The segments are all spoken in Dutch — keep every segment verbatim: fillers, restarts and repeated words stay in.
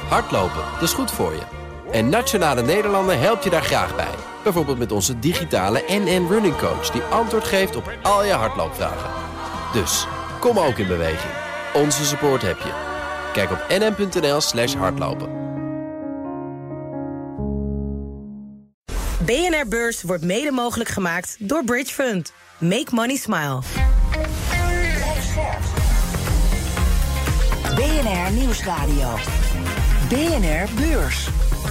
Hardlopen, dat is goed voor je. En Nationale Nederlanden helpt je daar graag bij. Bijvoorbeeld met onze digitale N N Running Coach... die antwoord geeft op al je hardloopvragen. Dus, kom ook in beweging. Onze support heb je. Kijk op nn.nl slash hardlopen. B N R Beurs wordt mede mogelijk gemaakt door Bridge Fund. Make money smile. B N R Nieuwsradio. B N R Beurs.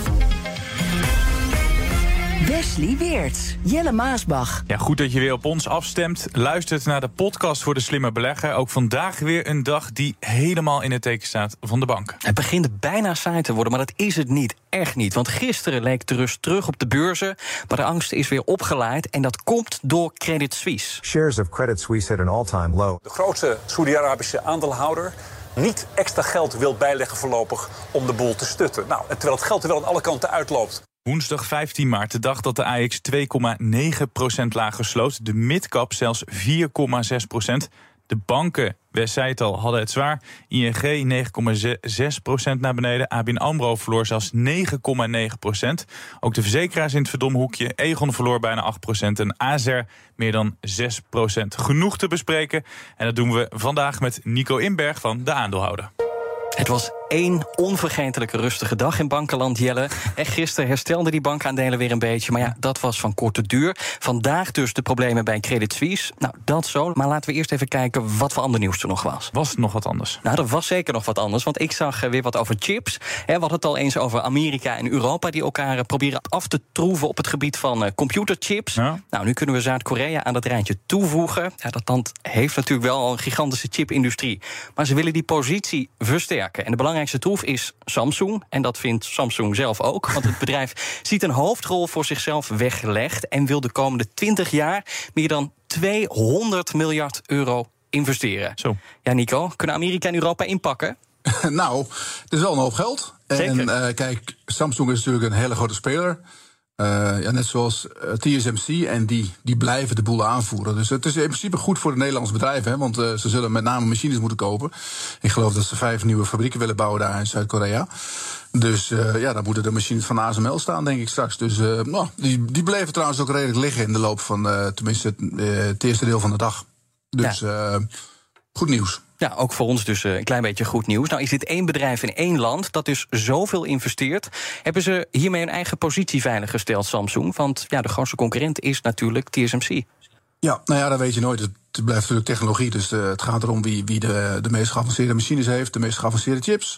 Wesley Weerts, Jelle Maasbach. Ja, goed dat je weer op ons afstemt. Luistert naar de podcast voor de slimme belegger. Ook vandaag weer een dag die helemaal in het teken staat van de banken. Het begint bijna saai te worden, maar dat is het niet. Echt niet, want gisteren leek de rust terug op de beurzen... maar de angst is weer opgeleid en dat komt door Credit Suisse. Shares of Credit Suisse at an all-time low. De grootste Saoedi-Arabische aandeelhouder niet extra geld wil bijleggen voorlopig om de boel te stutten. Nou, terwijl het geld er wel aan alle kanten uitloopt. Woensdag vijftien maart, de dag dat de A X twee komma negen procent lager sloot. De midcap zelfs vier komma zes procent. De banken, Wes zei het al, hadden het zwaar. I N G negen komma zes procent naar beneden. A B N AMRO verloor zelfs negen komma negen procent. Ook de verzekeraars in het verdomme hoekje. Egon verloor bijna acht procent en A S R meer dan zes procent. Genoeg te bespreken. En dat doen we vandaag met Nico Inberg van De Aandeelhouder. Het was één onvergetelijke rustige dag in bankenland, Jelle. En gisteren herstelden die bankaandelen weer een beetje. Maar ja, dat was van korte duur. Vandaag dus de problemen bij Credit Suisse. Nou, dat zo. Maar laten we eerst even kijken wat voor ander nieuws er nog was. Was het nog wat anders? Nou, er was zeker nog wat anders. Want ik zag weer wat over chips. We hadden het al eens over Amerika en Europa... die elkaar proberen af te troeven op het gebied van uh, computerchips. Ja. Nou, nu kunnen we Zuid-Korea aan dat rijtje toevoegen. Ja, dat land heeft natuurlijk wel al een gigantische chipindustrie. Maar ze willen die positie versterken. En de belangrijkste troef is Samsung. En dat vindt Samsung zelf ook. Want het bedrijf ziet een hoofdrol voor zichzelf weggelegd... en wil de komende twintig jaar meer dan tweehonderd miljard euro investeren. Zo. Ja, Nico, kunnen Amerika en Europa inpakken? Nou, het is wel een hoop geld. Zeker. En uh, kijk, Samsung is natuurlijk een hele grote speler. Uh, ja, net zoals uh, T S M C, en die, die blijven de boel aanvoeren. Dus het is in principe goed voor de Nederlandse bedrijven, hè, want uh, ze zullen met name machines moeten kopen. Ik geloof dat ze vijf nieuwe fabrieken willen bouwen daar in Zuid-Korea. Dus uh, ja, dan moeten de machines van A S M L staan, denk ik straks. Dus uh, nou, die, die bleven trouwens ook redelijk liggen in de loop van, uh, tenminste, het, uh, het eerste deel van de dag. Dus ja. uh, goed nieuws. Ja, ook voor ons dus een klein beetje goed nieuws. Nou is dit één bedrijf in één land dat dus zoveel investeert. Hebben ze hiermee hun eigen positie veiliggesteld, Samsung? Want ja, de grootste concurrent is natuurlijk T S M C. Ja, nou ja, dat weet je nooit. Het blijft natuurlijk technologie, dus uh, het gaat erom wie, wie de, de meest geavanceerde machines heeft, de meest geavanceerde chips.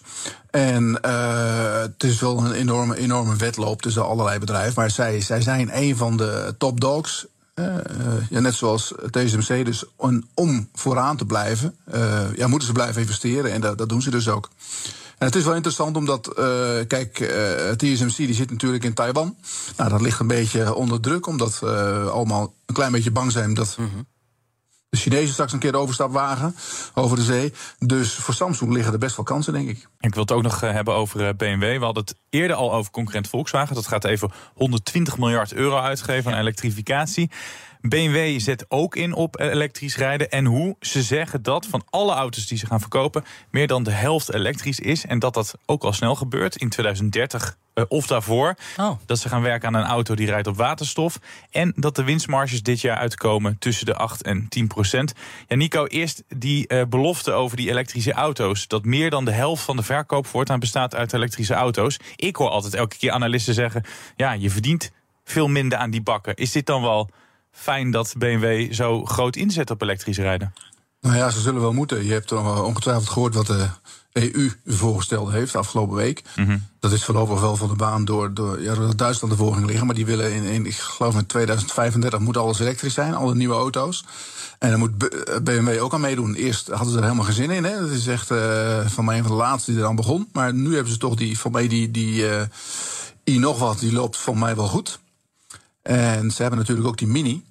En uh, het is wel een enorme, enorme wedloop tussen allerlei bedrijven. Maar zij, zij zijn een van de top dogs. Uh, uh, ja, net zoals T S M C, dus on, om vooraan te blijven, uh, ja, moeten ze blijven investeren. En dat, dat doen ze dus ook. En het is wel interessant omdat, uh, kijk, uh, T S M C die zit natuurlijk in Taiwan. Nou, dat ligt een beetje onder druk, omdat we uh, allemaal een klein beetje bang zijn dat mm-hmm. de Chinezen straks een keer de overstap wagen over de zee. Dus voor Samsung liggen er best wel kansen, denk ik. Ik wil het ook nog hebben over B M W. We hadden het eerder al over concurrent Volkswagen. Dat gaat even honderdtwintig miljard euro uitgeven aan elektrificatie. B M W zet ook in op elektrisch rijden. En hoe? Ze zeggen dat van alle auto's die ze gaan verkopen meer dan de helft elektrisch is. En dat dat ook al snel gebeurt in tweeduizend dertig uh, of daarvoor. Oh. Dat ze gaan werken aan een auto die rijdt op waterstof. En dat de winstmarges dit jaar uitkomen tussen de acht en tien procent. Ja, Nico, eerst die uh, belofte over die elektrische auto's. Dat meer dan de helft van de verkoop voortaan bestaat uit elektrische auto's. Ik hoor altijd elke keer analisten zeggen, ja, je verdient veel minder aan die bakken. Is dit dan wel fijn dat B M W zo groot inzet op elektrisch rijden? Nou ja, ze zullen wel moeten. Je hebt ongetwijfeld gehoord wat de E U voorgesteld heeft afgelopen week. Mm-hmm. Dat is voorlopig wel van de baan door, door, ja, door Duitsland de voorging liggen. Maar die willen in, in ik geloof in tweeduizend vijfendertig moet alles elektrisch zijn, alle nieuwe auto's. En daar moet B M W ook aan meedoen. Eerst hadden ze er helemaal geen zin in. Hè. Dat is echt uh, van mij een van de laatste die er aan begon. Maar nu hebben ze toch die, van mij die, die uh, i nog wat, die loopt van mij wel goed. En ze hebben natuurlijk ook die Mini.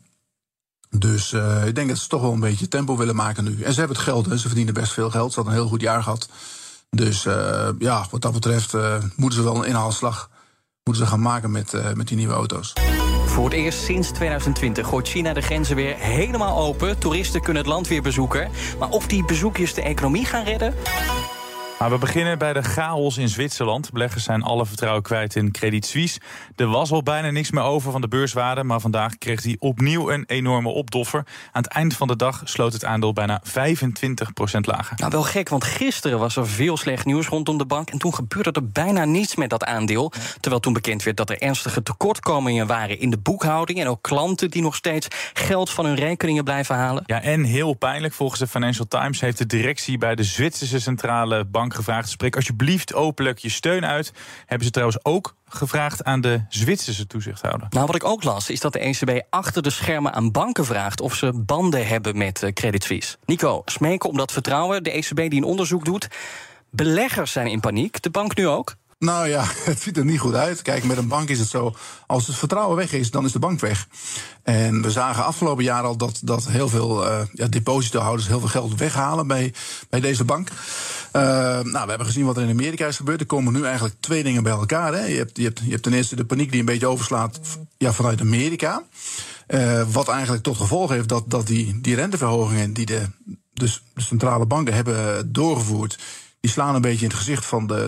Dus uh, ik denk dat ze toch wel een beetje tempo willen maken nu. En ze hebben het geld, hè. Ze verdienen best veel geld. Ze hadden een heel goed jaar gehad. Dus uh, ja, wat dat betreft uh, moeten ze wel een inhaalslag moeten ze gaan maken met, uh, met die nieuwe auto's. Voor het eerst sinds tweeduizend twintig gooit China de grenzen weer helemaal open. Toeristen kunnen het land weer bezoeken. Maar of die bezoekjes de economie gaan redden? Maar we beginnen bij de chaos in Zwitserland. Beleggers zijn alle vertrouwen kwijt in Credit Suisse. Er was al bijna niks meer over van de beurswaarde, maar vandaag kreeg hij opnieuw een enorme opdoffer. Aan het eind van de dag sloot het aandeel bijna vijfentwintig procent lager. Nou, wel gek, want gisteren was er veel slecht nieuws rondom de bank en toen gebeurde er bijna niets met dat aandeel. Terwijl toen bekend werd dat er ernstige tekortkomingen waren in de boekhouding en ook klanten die nog steeds geld van hun rekeningen blijven halen. Ja, en heel pijnlijk, volgens de Financial Times heeft de directie bij de Zwitserse centrale bank gevraagd: spreek alsjeblieft openlijk je steun uit. Hebben ze trouwens ook gevraagd aan de Zwitserse toezichthouder. Nou, wat ik ook las, is dat de E C B achter de schermen aan banken vraagt of ze banden hebben met Credit Suisse. Nico, smeken om dat vertrouwen. De E C B die een onderzoek doet. Beleggers zijn in paniek. De bank nu ook? Nou ja, het ziet er niet goed uit. Kijk, met een bank is het zo, als het vertrouwen weg is, dan is de bank weg. En we zagen afgelopen jaar al dat, dat heel veel uh, ja, depositohouders heel veel geld weghalen bij, bij deze bank. Uh, nou, we hebben gezien wat er in Amerika is gebeurd. Er komen nu eigenlijk twee dingen bij elkaar. Hè. Je, hebt, je, hebt, je hebt ten eerste de paniek die een beetje overslaat ja, vanuit Amerika. Uh, wat eigenlijk tot gevolg heeft dat, dat die, die renteverhogingen die de, dus de centrale banken hebben doorgevoerd, die slaan een beetje in het gezicht van de,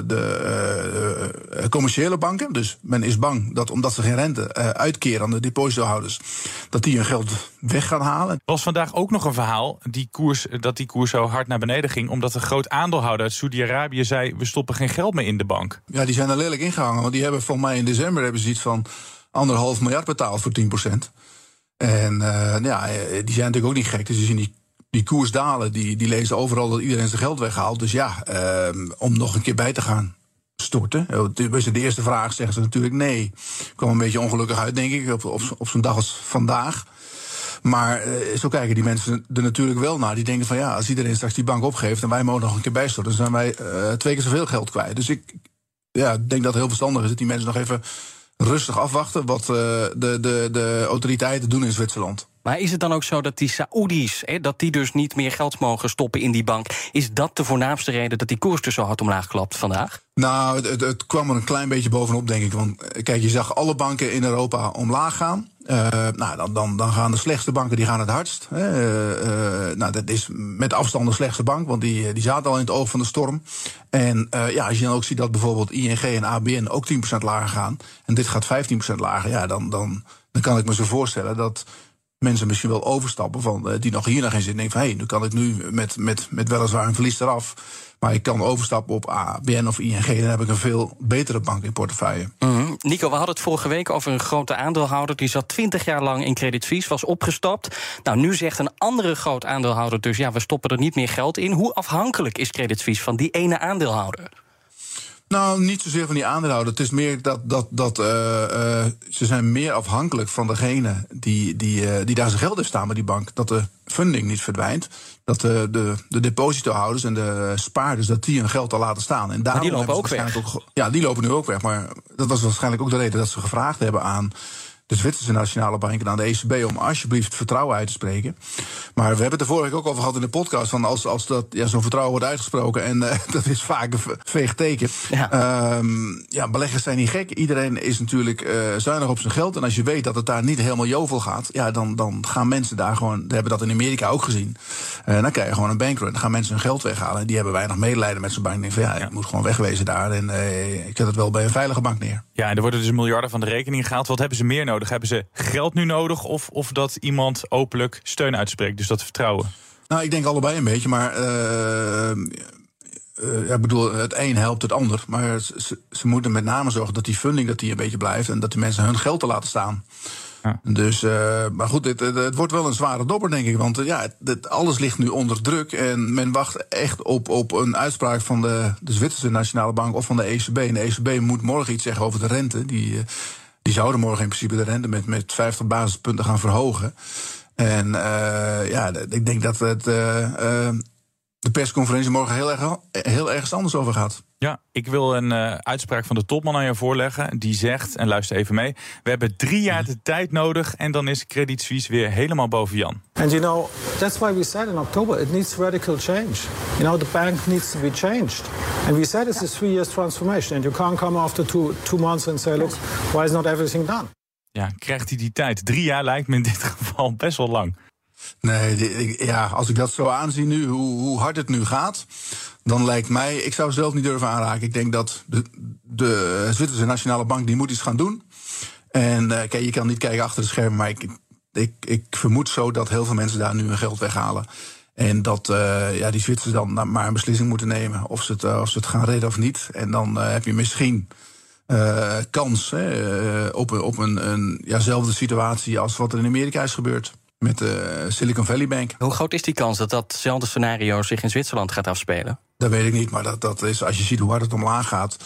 de uh, commerciële banken. Dus men is bang dat omdat ze geen rente uh, uitkeren aan de depositohouders, dat die hun geld weg gaan halen. Er was vandaag ook nog een verhaal die koers, dat die koers zo hard naar beneden ging, omdat een groot aandeelhouder uit Saudi-Arabië zei: we stoppen geen geld meer in de bank. Ja, die zijn er lelijk ingehangen, want die hebben volgens mij in december hebben ze iets van anderhalf miljard betaald voor tien procent. En uh, ja, die zijn natuurlijk ook niet gek, dus die zien die Die koers dalen, die, die lezen overal dat iedereen zijn geld weghaalt. Dus ja, uh, om nog een keer bij te gaan storten. De eerste vraag zeggen ze natuurlijk nee. Kwam een beetje ongelukkig uit, denk ik, op, op, op zo'n dag als vandaag. Maar uh, zo kijken die mensen er natuurlijk wel naar. Die denken van ja, als iedereen straks die bank opgeeft en wij mogen nog een keer bijstorten, dan zijn wij uh, twee keer zoveel geld kwijt. Dus ik ja, denk dat het heel verstandig is dat die mensen nog even rustig afwachten wat uh, de, de, de autoriteiten doen in Zwitserland. Maar is het dan ook zo dat die Saoedi's, hè, dat die dus niet meer geld mogen stoppen in die bank? Is dat de voornaamste reden dat die koers dus zo hard omlaag klapt vandaag? Nou, het, het, het kwam er een klein beetje bovenop, denk ik. Want kijk, je zag alle banken in Europa omlaag gaan. Uh, nou, dan, dan, dan gaan de slechtste banken die gaan het hardst. Hè. Uh, uh, nou, dat is met afstand de slechtste bank, want die, die zaten al in het oog van de storm. En uh, ja, als je dan ook ziet dat bijvoorbeeld I N G en A B N ook tien procent lager gaan, en dit gaat vijftien procent lager, ja, dan, dan, dan kan ik me zo voorstellen dat mensen misschien wel overstappen van uh, die nog hier nog in zitten. Denken van hé, hey, nu kan ik nu met, met, met weliswaar een verlies eraf, maar ik kan overstappen op A B N of I N G. Dan heb ik een veel betere bank in portefeuille. Mm-hmm. Nico, we hadden het vorige week over een grote aandeelhouder. Die zat twintig jaar lang in Credit Suisse, was opgestapt. Nou, nu zegt een andere groot aandeelhouder dus ja, we stoppen er niet meer geld in. Hoe afhankelijk is Credit Suisse van die ene aandeelhouder? Nou, niet zozeer van die aandeelhouder. Het is meer dat, dat, dat uh, uh, ze zijn meer afhankelijk van degene die, die, uh, die daar zijn geld heeft staan bij die bank. Dat de funding niet verdwijnt. Dat de, de, de depositohouders en de spaarders, dat die hun geld al laten staan. En maar die lopen ook weg. Ook, ja, die lopen nu ook weg. Maar dat was waarschijnlijk ook de reden dat ze gevraagd hebben aan de Zwitserse Nationale Bank en aan de E C B om alsjeblieft vertrouwen uit te spreken. Maar we hebben het er vorige week ook over gehad in de podcast, van als, als dat, ja, zo'n vertrouwen wordt uitgesproken, en uh, dat is vaak een veeg teken. Ja. Um, ja, beleggers zijn niet gek. Iedereen is natuurlijk uh, zuinig op zijn geld. En als je weet dat het daar niet helemaal jovel gaat, ja, dan, dan gaan mensen daar gewoon, we hebben dat in Amerika ook gezien, uh, dan krijg je gewoon een bankrun. Dan gaan mensen hun geld weghalen. En die hebben weinig medelijden met zo'n bank. Denken van ja, ik moet gewoon wegwezen daar. En uh, ik zet het wel bij een veilige bank neer. Ja, en er worden dus miljarden van de rekening gehaald. Wat hebben ze meer nodig? Hebben ze geld nu nodig of, of dat iemand openlijk steun uitspreekt? Dus dat vertrouwen? Nou, ik denk allebei een beetje, maar uh, uh, ja, bedoel, het een helpt het ander. Maar ze, ze moeten met name zorgen dat die funding dat die een beetje blijft en dat die mensen hun geld te laten staan. Ja. Dus, uh, maar goed, het, het, het wordt wel een zware dobber, denk ik. Want uh, ja, het, het, alles ligt nu onder druk. En men wacht echt op, op een uitspraak van de, de Zwitserse Nationale Bank of van de E C B. En de E C B moet morgen iets zeggen over de rente. Die, uh, die zouden morgen in principe de rente met, met vijftig basispunten gaan verhogen. En uh, ja, ik denk dat het, uh, uh, de persconferentie morgen heel, erg, heel ergens anders over gaat. Ja, ik wil een uh, uitspraak van de topman aan je voorleggen. Die zegt, en luister even mee, we hebben drie jaar de tijd nodig en dan is Credit Suisse weer helemaal boven Jan. And you know, that's why we said in October, it needs radical change. You know, the bank needs to be changed. And we said it's a three years transformation. And you can't come after two, two months and say, look, why is not everything done? Ja, krijgt hij die tijd? Drie jaar lijkt me in dit geval best wel lang. Nee, die, ja, als ik dat zo aanzie nu, hoe, hoe hard het nu gaat, dan lijkt mij, ik zou zelf niet durven aanraken. Ik denk dat de, de Zwitserse Nationale Bank, die moet iets gaan doen. En uh, kijk, je kan niet kijken achter de schermen, maar ik, ik, ik vermoed zo dat heel veel mensen daar nu hun geld weghalen. En dat uh, ja, die Zwitsers dan maar een beslissing moeten nemen of ze het, uh, of ze het gaan redden of niet. En dan uh, heb je misschien uh, kans hè, uh, op, op een, een jazelfde situatie als wat er in Amerika is gebeurd met de Silicon Valley Bank. Hoe groot is die kans dat datzelfde scenario zich in Zwitserland gaat afspelen? Dat weet ik niet, maar dat, dat is, als je ziet hoe hard het omlaag gaat.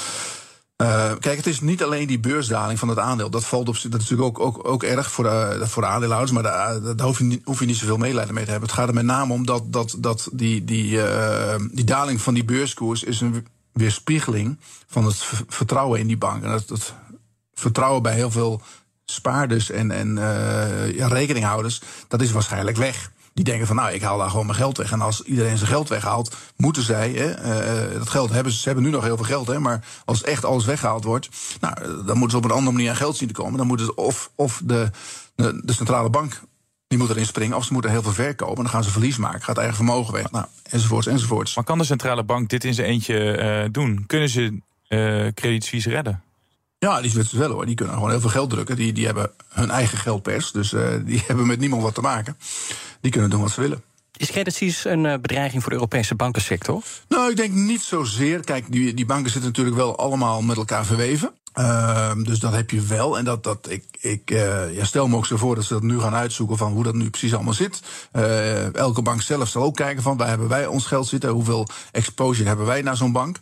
Uh, kijk, het is niet alleen die beursdaling van het aandeel. Dat valt op, dat is natuurlijk ook, ook, ook erg voor de, voor de aandeelhouders, maar daar, daar hoef, je niet, hoef je niet zoveel medelijden mee te hebben. Het gaat er met name om dat, dat, dat die, die, uh, die daling van die beurskoers is een weerspiegeling van het vertrouwen in die bank. En dat, dat vertrouwen bij heel veel spaarders en, en uh, ja, rekeninghouders, dat is waarschijnlijk weg. Die denken van, nou, ik haal daar gewoon mijn geld weg. En als iedereen zijn geld weghaalt, moeten zij, hè, uh, dat geld hebben ze, ze hebben nu nog heel veel geld, hè, maar als echt alles weggehaald wordt, nou, dan moeten ze op een andere manier aan geld zien te komen. Dan moeten ze of, of de, de, de centrale bank, die moet erin springen, of ze moeten heel veel verkopen. En dan gaan ze verlies maken, gaat eigen vermogen weg, nou, enzovoorts, enzovoorts. Maar kan de centrale bank dit in zijn eentje uh, doen? Kunnen ze uh, Credit Suisse redden? Ja, die Zwitsers wel hoor. Die kunnen gewoon heel veel geld drukken. Die, die hebben hun eigen geldpers. Dus uh, die hebben met niemand wat te maken. Die kunnen doen wat ze willen. Is Credit Suisse een uh, bedreiging voor de Europese bankensector? Nou, ik denk niet zozeer. Kijk, die, die banken zitten natuurlijk wel allemaal met elkaar verweven. Uh, dus dat heb je wel. En dat, dat ik, ik uh, ja, stel me ook zo voor dat ze dat nu gaan uitzoeken van hoe dat nu precies allemaal zit. Uh, elke bank zelf zal ook kijken van waar hebben wij ons geld zitten. Hoeveel exposure hebben wij naar zo'n bank.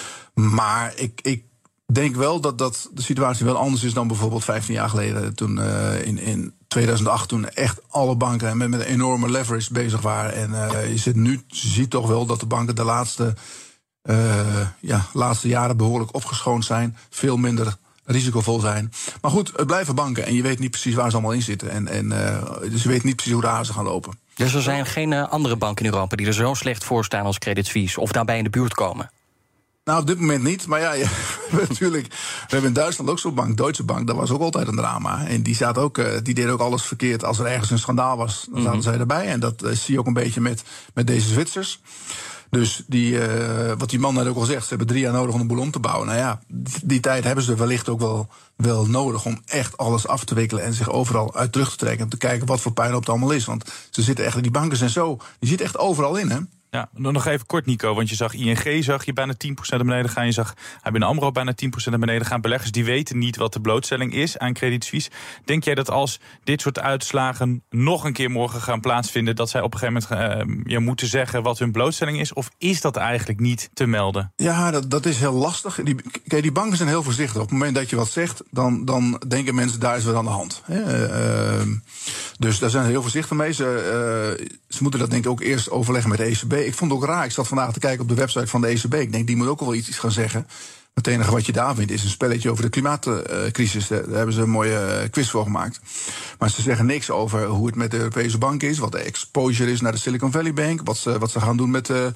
Maar ik... ik Ik denk wel dat, dat de situatie wel anders is dan bijvoorbeeld vijftien jaar geleden. Toen uh, in, in tweeduizend acht, toen echt alle banken met, met een enorme leverage bezig waren. En uh, je, zit nu, je ziet toch wel dat de banken de laatste, uh, ja, laatste jaren behoorlijk opgeschoond zijn. Veel minder risicovol zijn. Maar goed, het blijven banken en je weet niet precies waar ze allemaal in zitten. En, en, uh, dus je weet niet precies hoe de hazen gaan lopen. Dus er zijn geen uh, andere banken in Europa die er zo slecht voor staan als Credit Suisse of daarbij in de buurt komen? Nou, op dit moment niet. Maar ja, ja natuurlijk. We hebben in Duitsland ook zo'n bank, Deutsche Bank. Dat was ook altijd een drama. En die, zat ook, uh, die deed ook alles verkeerd. Als er ergens een schandaal was, dan zaten mm-hmm. zij erbij. En dat uh, zie je ook een beetje met, met deze Zwitsers. Dus die, uh, wat die man net ook al zegt, ze hebben drie jaar nodig om een boel om te bouwen. Nou ja, die, die tijd hebben ze wellicht ook wel, wel nodig om echt alles af te wikkelen en zich overal uit terug te trekken. Om te kijken wat voor puinhoop het allemaal is. Want ze zitten echt, die banken zijn zo, die zitten echt overal in, hè. Ja, nog even kort, Nico, want je zag I N G zag je bijna tien procent naar beneden gaan. Je zag A B N AMRO bijna tien procent naar beneden gaan. Beleggers die weten niet wat de blootstelling is aan Credit Suisse. Denk jij dat als dit soort uitslagen nog een keer morgen gaan plaatsvinden, dat zij op een gegeven moment uh, ja, moeten zeggen wat hun blootstelling is? Of is dat eigenlijk niet te melden? Ja, dat, dat is heel lastig. Die, kijk, die banken zijn heel voorzichtig. Op het moment dat je wat zegt, dan, dan denken mensen daar is wat aan de hand. Hè? Uh, dus daar zijn ze heel voorzichtig mee. Ze, uh, ze moeten dat denk ik ook eerst overleggen met de E C B. Ik vond het ook raar, ik zat vandaag te kijken op de website van de E C B. Ik denk, die moet ook wel iets gaan zeggen. Het enige wat je daar vindt is een spelletje over de klimaatcrisis. Daar hebben ze een mooie quiz voor gemaakt. Maar ze zeggen niks over hoe het met de Europese bank is, wat de exposure is naar de Silicon Valley Bank, wat ze, wat ze gaan doen met de,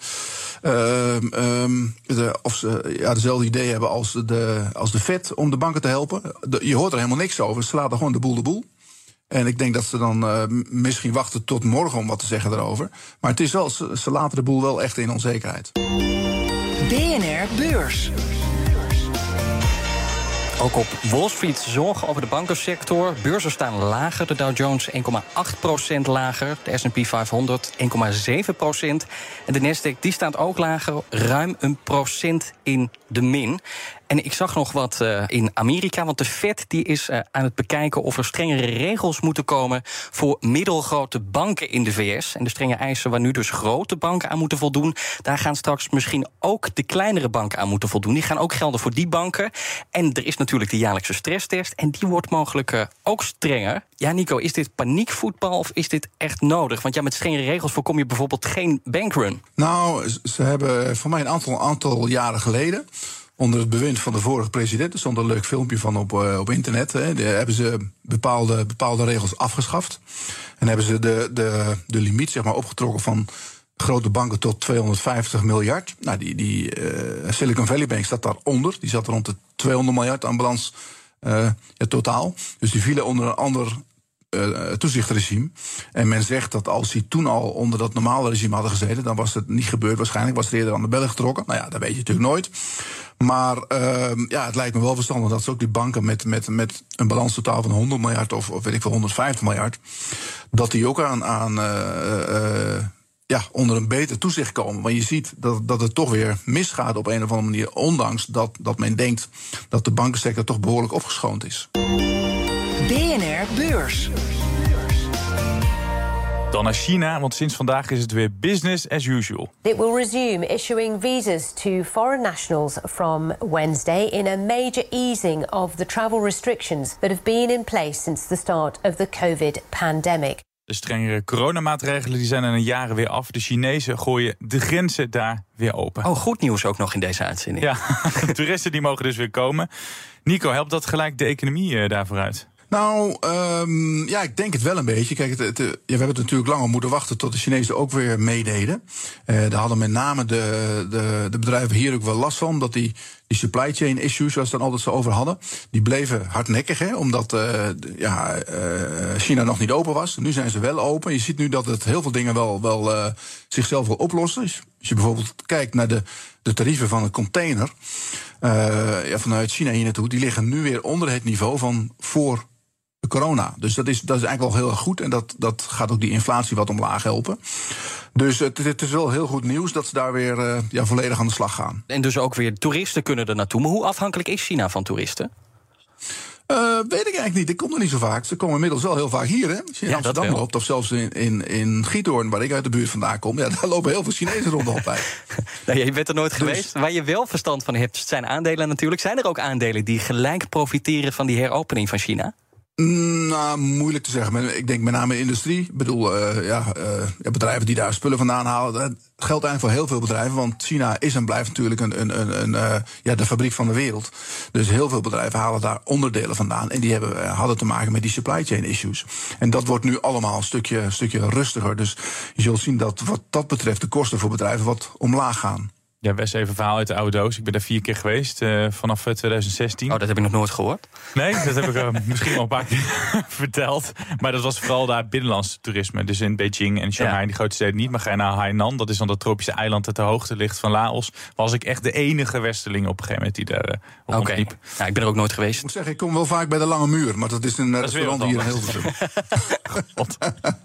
uh, um, de of ze ja, dezelfde idee hebben als de, als de Fed om de banken te helpen. De, je hoort er helemaal niks over. Ze laten gewoon de boel de boel. En ik denk dat ze dan uh, misschien wachten tot morgen om wat te zeggen erover. Maar het is wel, ze, ze laten de boel wel echt in onzekerheid. B N R Beurs. Ook op Wall Street zorgen over de bankensector. Beurzen staan lager. De Dow Jones één komma acht procent lager. De S en P vijfhonderd één komma zeven procent. En de Nasdaq die staat ook lager. Ruim een procent in de min. En ik zag nog wat uh, in Amerika, want de Fed die is uh, aan het bekijken of er strengere regels moeten komen voor middelgrote banken in de V S. En de strenge eisen waar nu dus grote banken aan moeten voldoen, daar gaan straks misschien ook de kleinere banken aan moeten voldoen. Die gaan ook gelden voor die banken. En er is natuurlijk de jaarlijkse stresstest en die wordt mogelijk uh, ook strenger. Ja, Nico, is dit paniekvoetbal of is dit echt nodig? Want ja, met strengere regels voorkom je bijvoorbeeld geen bankrun. Nou, ze hebben voor mij een aantal, aantal jaren geleden, onder het bewind van de vorige president, er stond een leuk filmpje van op, uh, op internet, hè, daar hebben ze bepaalde, bepaalde regels afgeschaft. En hebben ze de, de, de limiet zeg maar, opgetrokken van grote banken tot tweehonderdvijftig miljard. Nou, die, die uh, Silicon Valley Bank staat daaronder. Die zat rond de tweehonderd miljard aan balans uh, ja, totaal. Dus die vielen onder een ander uh, toezichtregime. En men zegt dat als hij toen al onder dat normale regime hadden gezeten, dan was het niet gebeurd. Waarschijnlijk was het eerder aan de bellen getrokken. Nou ja, dat weet je natuurlijk nooit. Maar uh, ja, het lijkt me wel verstandig dat ze ook die banken met, met, met een balans totaal van honderd miljard of, of weet ik veel, honderdvijftig miljard, dat die ook aan, aan uh, uh, ja, onder een beter toezicht komen. Want je ziet dat, dat het toch weer misgaat op een of andere manier, ondanks dat, dat men denkt dat de bankensector toch behoorlijk opgeschoond is. B N R Beurs. Dan naar China, want sinds vandaag is het weer business as usual. It will resume issuing visas to foreign nationals from Wednesday in a major easing of the travel restrictions that have been in place since the start of the COVID pandemic. De strengere coronamaatregelen die zijn er een jaren weer af. De Chinezen gooien de grenzen daar weer open. Oh, goed nieuws ook nog in deze uitzending. Ja, toeristen die mogen dus weer komen. Nico, helpt dat gelijk de economie uh, daarvoor uit? Nou, um, ja, ik denk het wel een beetje. Kijk, het, het, ja, we hebben het natuurlijk langer moeten wachten tot de Chinezen ook weer meededen. Uh, daar hadden met name de, de, de bedrijven hier ook wel last van, dat die, die supply chain issues, waar ze het dan altijd zo over hadden, die bleven hardnekkig, hè, omdat uh, ja, uh, China nog niet open was. Nu zijn ze wel open. Je ziet nu dat het heel veel dingen wel, wel uh, zichzelf wil oplossen. Dus als je bijvoorbeeld kijkt naar de, de tarieven van een container uh, ja, vanuit China hier naartoe, die liggen nu weer onder het niveau van voor de corona. Dus dat is, dat is eigenlijk wel heel erg goed. En dat, dat gaat ook die inflatie wat omlaag helpen. Dus het, het is wel heel goed nieuws dat ze daar weer uh, ja, volledig aan de slag gaan. En dus ook weer toeristen kunnen er naartoe. Maar hoe afhankelijk is China van toeristen? Uh, weet ik eigenlijk niet. Ik kom er niet zo vaak. Ze komen inmiddels wel heel vaak hier, hè. Als je in ja, Amsterdam loopt, of zelfs in, in, in Giethoorn, waar ik uit de buurt vandaan kom, ja, daar lopen heel veel Chinezen rond de hop bij. Nou, je bent er nooit dus geweest. Waar je wel verstand van hebt, zijn aandelen natuurlijk. Zijn er ook aandelen die gelijk profiteren van die heropening van China? Nou, moeilijk te zeggen. Maar ik denk met name industrie. Ik bedoel, uh, ja, uh, bedrijven die daar spullen vandaan halen. Dat geldt eigenlijk voor heel veel bedrijven. Want China is en blijft natuurlijk een, een, een, een, uh, ja, de fabriek van de wereld. Dus heel veel bedrijven halen daar onderdelen vandaan. En die hebben, uh, hadden te maken met die supply chain issues. En dat wordt nu allemaal een stukje, een stukje rustiger. Dus je zult zien dat wat dat betreft de kosten voor bedrijven wat omlaag gaan. Ja, best even een verhaal uit de oude doos. Ik ben daar vier keer geweest, uh, vanaf twintig zestien. Oh, dat heb ik nog nooit gehoord. Nee, dat heb ik uh, misschien al een paar keer verteld. Maar dat was vooral daar binnenlands toerisme. Dus in Beijing en Shanghai, ja. Die grote steden niet. Maar ga je naar Hainan, dat is dan dat tropische eiland dat ter hoogte ligt van Laos. Was ik echt de enige westerling op een gegeven moment die daar uh, rondliep. Okay. Nou, ik ben er ook nooit geweest. Ik moet zeggen, ik kom wel vaak bij de Lange Muur. Maar dat is een dat restaurant is hier in Hilversum. God.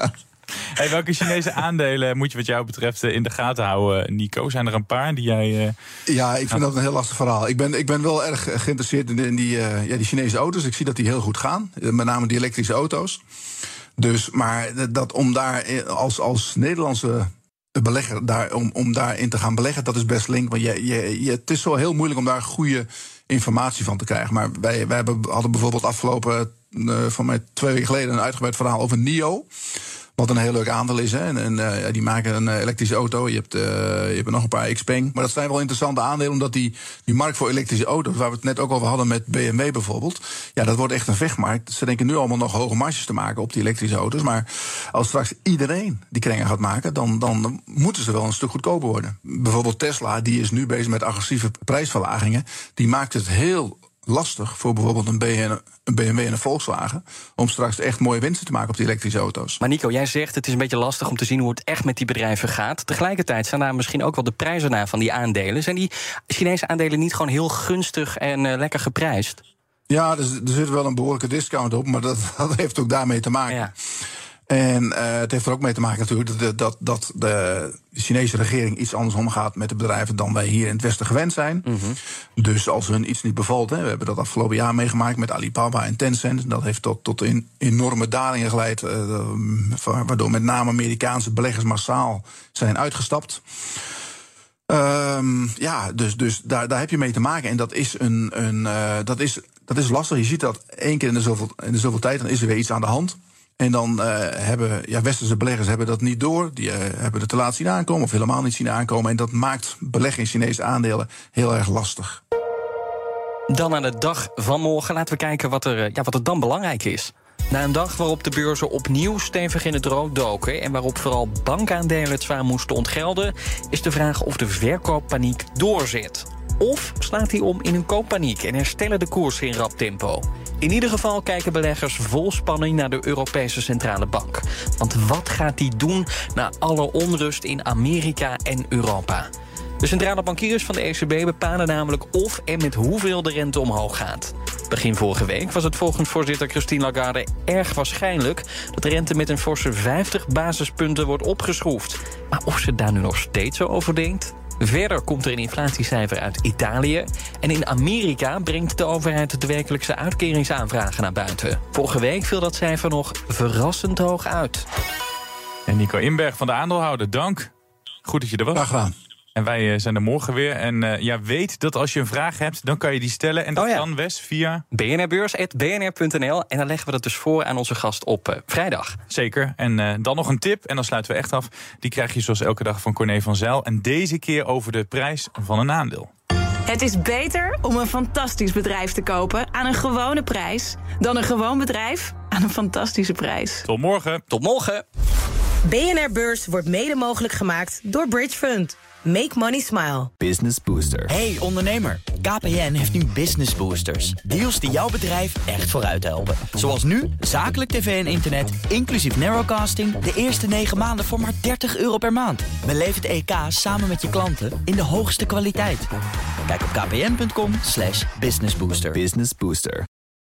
Hey, welke Chinese aandelen moet je wat jou betreft in de gaten houden, Nico? Zijn er een paar die jij... Uh... Ja, ik vind dat een heel lastig verhaal. Ik ben, ik ben wel erg geïnteresseerd in die, uh, ja, die Chinese auto's. Ik zie dat die heel goed gaan. Met name die elektrische auto's. Dus, maar dat om daar als, als Nederlandse belegger daar, om, om daarin te gaan beleggen, dat is best link. Want je, je, je, het is zo heel moeilijk om daar goede informatie van te krijgen. Maar wij, wij hebben, hadden bijvoorbeeld afgelopen, uh, van mij twee weken geleden, een uitgebreid verhaal over N I O. Wat een heel leuk aandeel is. Hè. En, en uh, die maken een uh, elektrische auto. Je hebt, uh, je hebt nog een paar Xpeng. Maar dat zijn wel interessante aandelen. Omdat die, die markt voor elektrische auto's, waar we het net ook over hadden met B M W bijvoorbeeld. Ja, dat wordt echt een vechtmarkt. Ze denken nu allemaal nog hoge marges te maken op die elektrische auto's. Maar als straks iedereen die krengen gaat maken, dan, dan moeten ze wel een stuk goedkoper worden. Bijvoorbeeld Tesla, die is nu bezig met agressieve prijsverlagingen. Die maakt het heel lastig voor bijvoorbeeld een B M W en een Volkswagen om straks echt mooie winsten te maken op die elektrische auto's. Maar Nico, jij zegt het is een beetje lastig om te zien hoe het echt met die bedrijven gaat. Tegelijkertijd zijn daar misschien ook wel de prijzen naar van die aandelen. Zijn die Chinese aandelen niet gewoon heel gunstig en uh, lekker geprijsd? Ja, er, er zit wel een behoorlijke discount op, maar dat, dat heeft ook daarmee te maken. Ja. En uh, het heeft er ook mee te maken natuurlijk dat, dat, dat de Chinese regering iets anders omgaat met de bedrijven dan wij hier in het Westen gewend zijn. Mm-hmm. Dus als hun iets niet bevalt, hè, we hebben dat afgelopen jaar meegemaakt met Alibaba en Tencent. Dat heeft tot, tot in, enorme dalingen geleid, uh, waardoor met name Amerikaanse beleggers massaal zijn uitgestapt. Um, ja, dus, dus daar, daar heb je mee te maken. En dat is een, een uh, dat is, dat is lastig. Je ziet dat één keer in de zoveel, in de zoveel tijd, dan is er weer iets aan de hand. En dan uh, hebben ja, westerse beleggers hebben dat niet door. Die uh, hebben het te laat zien aankomen of helemaal niet zien aankomen. En dat maakt beleggen in Chinese aandelen heel erg lastig. Dan aan de dag van morgen. Laten we kijken wat er, ja, wat er dan belangrijk is. Na een dag waarop de beurzen opnieuw stevig in het rood doken en waarop vooral bankaandelen het zwaar moesten ontgelden, is de vraag of de verkooppaniek doorzet. Of slaat die om in een kooppaniek en herstellen de koersen in rap tempo? In ieder geval kijken beleggers vol spanning naar de Europese Centrale Bank. Want wat gaat die doen na alle onrust in Amerika en Europa? De centrale bankiers van de E C B bepalen namelijk of en met hoeveel de rente omhoog gaat. Begin vorige week was het volgens voorzitter Christine Lagarde erg waarschijnlijk dat de rente met een forse vijftig basispunten wordt opgeschroefd. Maar of ze daar nu nog steeds zo over denkt? Verder komt er een inflatiecijfer uit Italië. En in Amerika brengt de overheid de wekelijkse uitkeringsaanvragen naar buiten. Vorige week viel dat cijfer nog verrassend hoog uit. En Nico Inberg van de Aandeelhouder, dank. Goed dat je er was. Graag gedaan. En wij uh, zijn er morgen weer. En uh, ja, weet dat als je een vraag hebt, dan kan je die stellen. En dat oh ja. kan, Wes, via b n r beurs punt b n r punt n l. En dan leggen we dat dus voor aan onze gast op uh, vrijdag. Zeker. En uh, dan nog een tip, en dan sluiten we echt af. Die krijg je zoals elke dag van Corné van Zijl. En deze keer over de prijs van een aandeel. Het is beter om een fantastisch bedrijf te kopen aan een gewone prijs dan een gewoon bedrijf aan een fantastische prijs. Tot morgen. Tot morgen. B N R Beurs wordt mede mogelijk gemaakt door Bridge Fund. Make money smile. Business Booster. Hey ondernemer, K P N heeft nu Business Boosters. Deals die jouw bedrijf echt vooruit helpen. Zoals nu, zakelijk tv en internet, inclusief narrowcasting, de eerste negen maanden voor maar dertig euro per maand. Beleef het E K samen met je klanten in de hoogste kwaliteit. Kijk op kpn punt com slash businessbooster. Business Booster.